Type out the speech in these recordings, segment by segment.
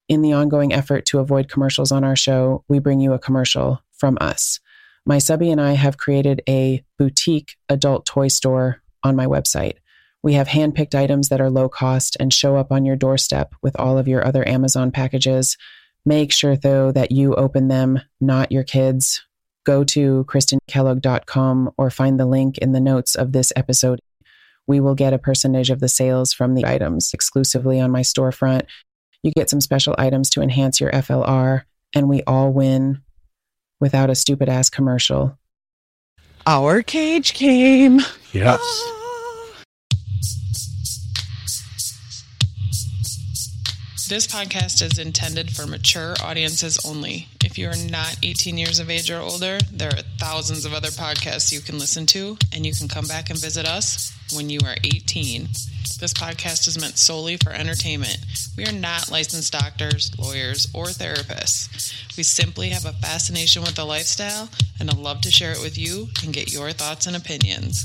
In the ongoing effort to avoid commercials on our show, we bring you a commercial from us. My subby and I have created a boutique adult toy store on my website. We have handpicked items that are low cost and show up on your doorstep with all of your other Amazon packages. Make sure, though, that you open them, not your kids. Go to KristenKellogg.com or find the link in the notes of this episode. We will get a percentage of the sales from the items exclusively on my storefront. You get some special items to enhance your FLR, and we all win without a stupid-ass commercial. Our cage came. Yes. This podcast is intended for mature audiences only. If you are not 18 years of age or older, there are thousands of other podcasts you can listen to, and you can come back and visit us when you are 18. This podcast is meant solely for entertainment. We are not licensed doctors, lawyers, or therapists. We simply have a fascination with the lifestyle and a love to share it with you and get your thoughts and opinions.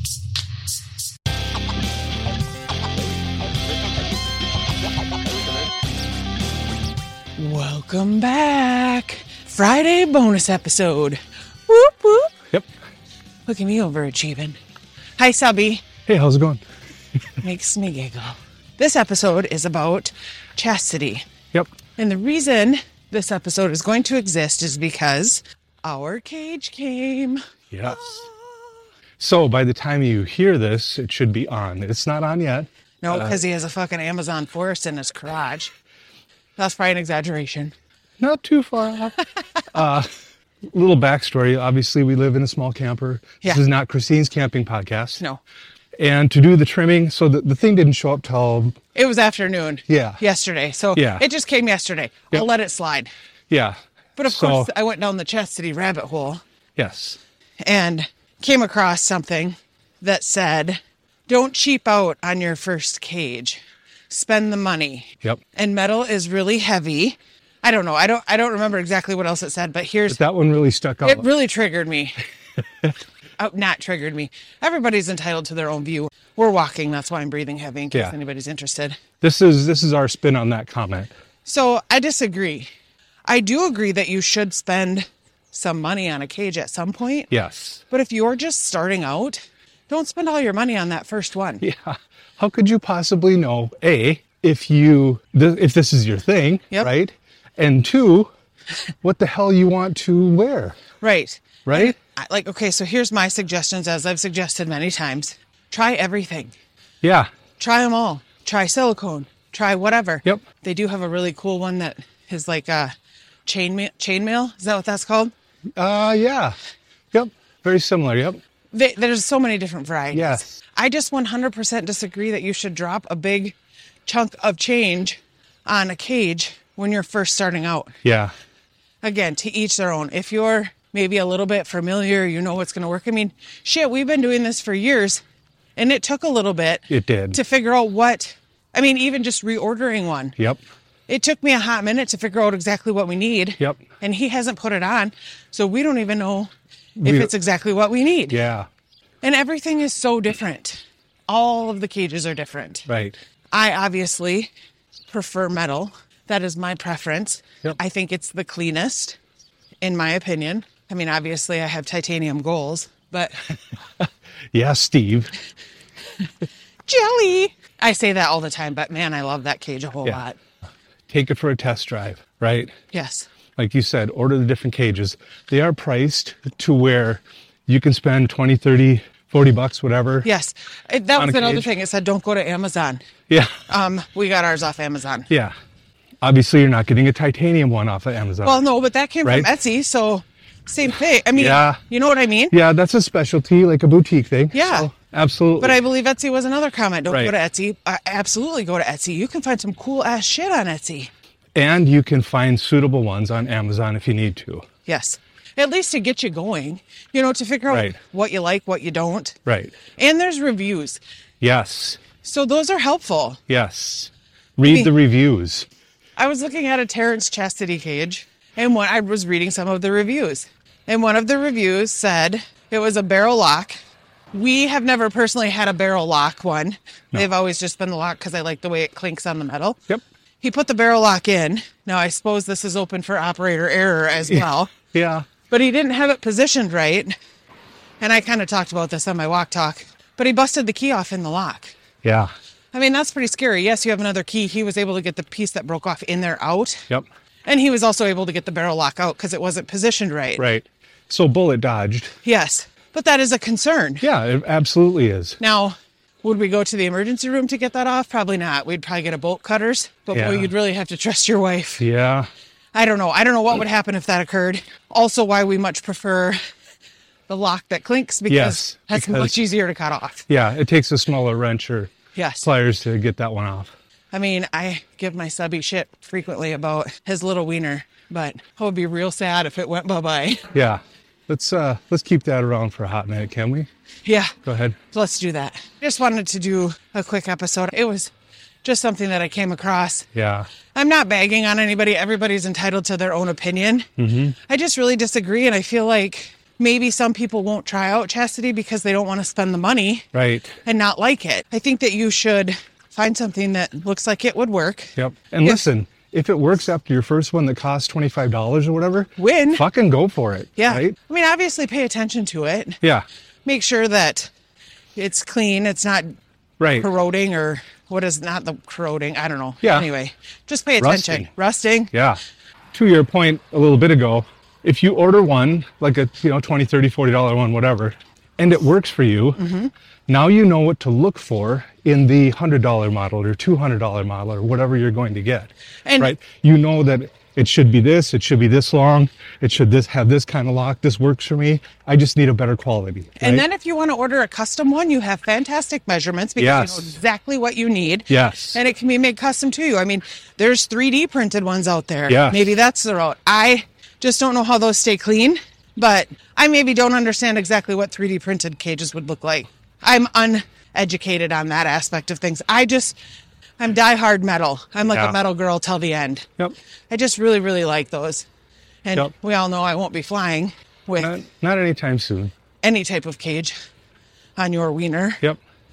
Welcome back. Friday bonus episode. Whoop, whoop. Yep. Look at me overachieving. Hi, Subby. Hey, how's it going? Makes me giggle. This episode is about chastity. Yep. And the reason this episode is going to exist is because our cage came. Yes. So by the time you hear this, it should be on. It's not on yet. No, because he has a fucking Amazon forest in his garage. That's probably an exaggeration. Not too far off. Little backstory. Obviously, we live in a small camper. Yeah. This is not Christine's camping podcast. No. And to do the trimming, so the thing didn't show up till... It was afternoon. Yeah. Yesterday. So Yeah. it just came yesterday. Yep. I'll let it slide. Yeah. But of course, I went down the chastity rabbit hole Yes. and came across something that said, don't cheap out on your first cage. Spend the money. Yep. And metal is really heavy. I don't know. I don't remember exactly what else it said, but here's... But that one really stuck out. It really triggered me. Not triggered me. Everybody's entitled to their own view. We're walking. That's why I'm breathing heavy in case Yeah. anybody's interested. This is our spin on that comment. So I disagree. I do agree that you should spend some money on a cage at some point. Yes. But if you're just starting out, don't spend all your money on that first one. Yeah. How could you possibly know, A, if this is your thing, Yep. right? And two, what the hell you want to wear, Right. right? Okay, so here's my suggestions, as I've suggested many times. Try everything. Yeah. Try them all. Try silicone. Try whatever. Yep. They do have a really cool one that is like a chainmail. Is that what that's called? Yeah. Yep. Very similar. Yep. There's so many different varieties. Yes. I just 100% disagree that you should drop a big chunk of change on a cage when you're first starting out. Yeah. Again, to each their own. If you're maybe a little bit familiar, you know what's going to work. I mean, shit, we've been doing this for years, and it took a little bit. It did. To figure out even just reordering one. Yep. It took me a hot minute to figure out exactly what we need. Yep. And he hasn't put it on, so we don't even know if it's exactly what we need. Yeah. And everything is so different. All of the cages are different. Right. I obviously prefer metal. That is my preference. Yep. I think it's the cleanest, in my opinion. I mean, obviously I have titanium goals, but... Yeah, Steve. Jelly! I say that all the time, but man, I love that cage a whole lot. Take it for a test drive, right? Yes. Like you said, order the different cages. They are priced to where you can spend 20, 30, 40 bucks, whatever. Yes. That was another cage. thing. It said, don't go to Amazon. Yeah. We got ours off Amazon. Yeah. Obviously, you're not getting a titanium one off of Amazon. Well, no, but that came Right? from Etsy, so same thing. I mean, Yeah. You know what I mean? Yeah, that's a specialty, like a boutique thing. Yeah. So, absolutely. But I believe Etsy was another comment. Don't Right. go to Etsy. Absolutely go to Etsy. You can find some cool ass shit on Etsy. And you can find suitable ones on Amazon if you need to. Yes. At least to get you going, to figure out Right. what you like, what you don't. Right. And there's reviews. Yes. So those are helpful. Yes. Read the reviews. I was looking at a Terrence Chastity cage, and I was reading some of the reviews. And one of the reviews said it was a barrel lock. We have never personally had a barrel lock one. No. They've always just been the lock because I like the way it clinks on the metal. Yep. he put the barrel lock in. Now, I suppose this is open for operator error as well. Yeah. But he didn't have it positioned right. And I kind of talked about this on my walk talk. But he busted the key off in the lock. Yeah. I mean, that's pretty scary. Yes, you have another key. He was able to get the piece that broke off in there out. Yep. And he was also able to get the barrel lock out because it wasn't positioned right. Right. So bullet dodged. Yes. But that is a concern. Yeah, it absolutely is. Now, would we go to the emergency room to get that off? Probably not. We'd probably get a bolt cutters. But Yeah. boy, you'd really have to trust your wife. Yeah. I don't know. I don't know what would happen if that occurred. Also, why we much prefer the lock that clinks because Yes, that's because- much easier to cut off. Yeah, it takes a smaller wrench or Yes. pliers to get that one off. I mean, I give my subby shit frequently about his little wiener, but I would be real sad if it went bye-bye. Yeah. Let's keep that around for a hot minute, can we? Yeah, Go ahead. let's do that. Just wanted to do a quick episode. It was just something that I came across. Yeah. I'm not bagging on anybody. Everybody's entitled to their own opinion. Mm-hmm. I just really disagree, and I feel like maybe some people won't try out chastity because they don't want to spend the money Right. and not like it. I think that you should find something that looks like it would work. Yep. And If- listen, if it works after your first one that costs $25 or whatever, Win. fucking go for it. Yeah. Right? I mean, obviously pay attention to it. Yeah. Make sure that it's clean. It's not Right. corroding or what is not the corroding. I don't know. Yeah. Anyway, just pay attention. Rusting. Yeah. To your point a little bit ago, if you order one, like a, $20, $30, $40 one, whatever, and it works for you, Mm-hmm. now you know what to look for in the $100 model or $200 model or whatever you're going to get. And- right? You know that it should be this, it should be this long, it should have this kind of lock, this works for me. I just need a better quality. And right? then if you want to order a custom one, you have fantastic measurements because Yes. you know exactly what you need. Yes. And it can be made custom to you. I mean, there's 3D printed ones out there. Yes. Maybe that's the route. I just don't know how those stay clean, but I maybe don't understand exactly what 3D printed cages would look like. I'm uneducated on that aspect of things. I'm diehard metal. I'm like Yeah. a metal girl till the end. Yep. I just really, really like those. And Yep. we all know I won't be flying with Not anytime soon. any type of cage on your wiener. Yep.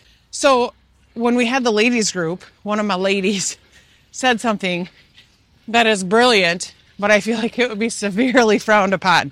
So when we had the ladies group, one of my ladies said something that is brilliant, but I feel like it would be severely frowned upon.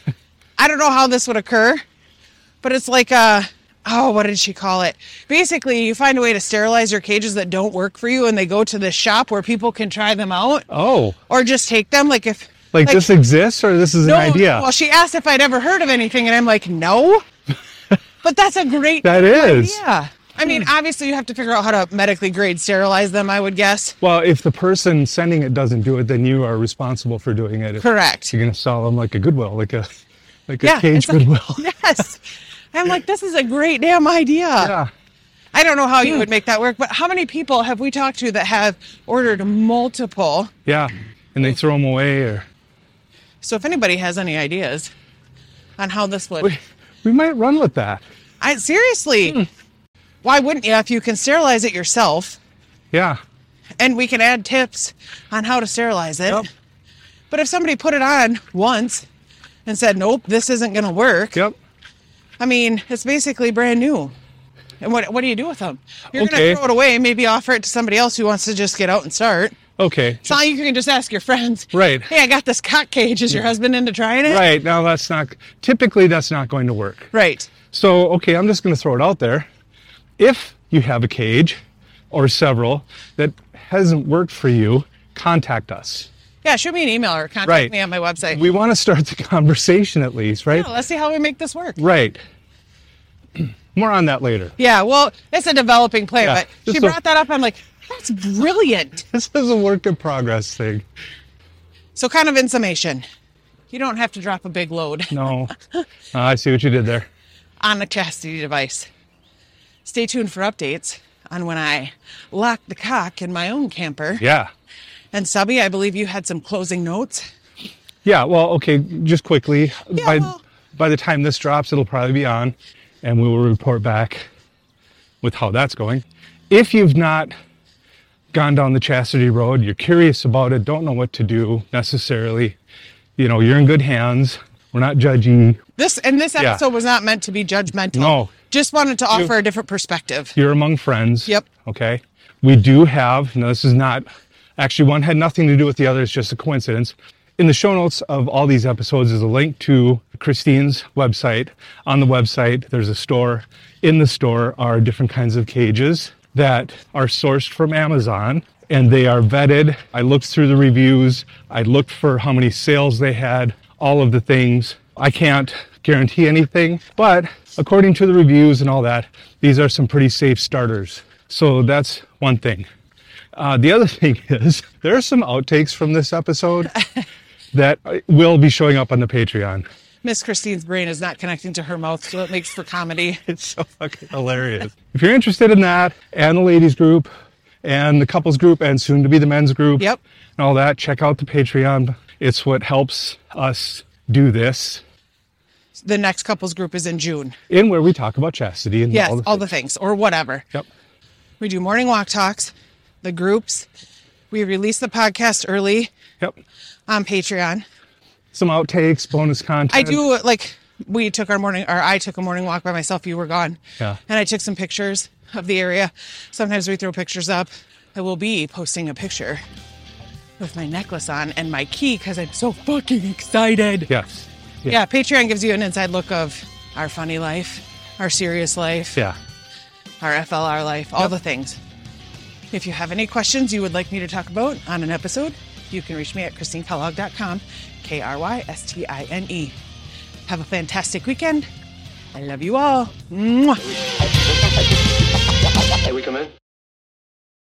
I don't know how this would occur, but it's like what did she call it? Basically, you find a way to sterilize your cages that don't work for you, and they go to this shop where people can try them out, Oh, or just take them. Like if like this exists or this is an idea? Well, she asked if I'd ever heard of anything, and I'm like, no. But that's a great That is. idea. I mean, obviously, you have to figure out how to medically grade sterilize them, I would guess. Well, if the person sending it doesn't do it, then you are responsible for doing it. Correct. You're going to sell them like a Goodwill, like a Yeah, cage it's like- Goodwill. Yes. I'm like, this is a great damn idea. Yeah. I don't know how you would make that work, but how many people have we talked to that have ordered multiple? Yeah. And they throw them away or So if anybody has any ideas on how this would... we might run with that. Seriously. Why wouldn't you if you can sterilize it yourself? Yeah. And we can add tips on how to sterilize it. Yep. But if somebody put it on once and said, nope, this isn't going to work, Yep. I mean, it's basically brand new. And what do you do with them? You're going Okay. to throw it away, maybe offer it to somebody else who wants to just get out and start. Okay. It's not like you can just ask your friends, Right. hey, I got this cock cage. Is your husband into trying it? Right. Now that's typically not going to work. Right. So, okay, I'm just going to throw it out there. If you have a cage or several that hasn't worked for you, contact us. Yeah, shoot me an email or contact Right. me on my website. We want to start the conversation at least, right? Yeah, let's see how we make this work. Right. More on that later. Yeah, well, it's a developing plan, Yeah, but she so- brought that up. I'm like, that's brilliant. This is a work in progress thing. So kind of in summation, you don't have to drop a big load No. I see what you did there. on a chastity device. Stay tuned for updates on when I lock the cock in my own camper. Yeah. And Subby, I believe you had some closing notes. Yeah, well, okay, just quickly. Yeah. By the time this drops, it'll probably be on, and we will report back with how that's going. If you've not gone down the chastity road, you're curious about it, don't know what to do necessarily, you're in good hands. We're not judgy. This episode was not meant to be judgmental. No. Just wanted to offer a different perspective. You're among friends. Yep. Okay. We do have, now this is not Actually, one had nothing to do with the other. It's just a coincidence. In the show notes of all these episodes is a link to Christine's website. On the website, there's a store. In the store are different kinds of cages that are sourced from Amazon, and they are vetted. I looked through the reviews. I looked for how many sales they had, all of the things. I can't guarantee anything, but according to the reviews and all that, these are some pretty safe starters. So that's one thing. The other thing is there are some outtakes from this episode that will be showing up on the Patreon. Miss Christine's brain is not connecting to her mouth, so it makes for comedy. It's so fucking hilarious. If you're interested in that, and the ladies group, and the couples group, and soon to be the men's group, Yep. and all that, check out the Patreon. It's what helps us do this. The next couples group is in June. In where we talk about chastity and Yes, all the things, or whatever. Yep. We do morning walk talks, the groups. We release the podcast early Yep. on Patreon. Some outtakes, bonus content. I do, like, I took a morning walk by myself. You were gone. Yeah. And I took some pictures of the area. Sometimes we throw pictures up. I will be posting a picture with my necklace on and my key because I'm so fucking excited. Yes. Yeah, Patreon gives you an inside look of our funny life, our serious life, Yeah. our FLR life, all the things. If you have any questions you would like me to talk about on an episode, you can reach me at KristineKellogg.com, KRYSTINE. Have a fantastic weekend. I love you all. Mwah. Hey, we come in?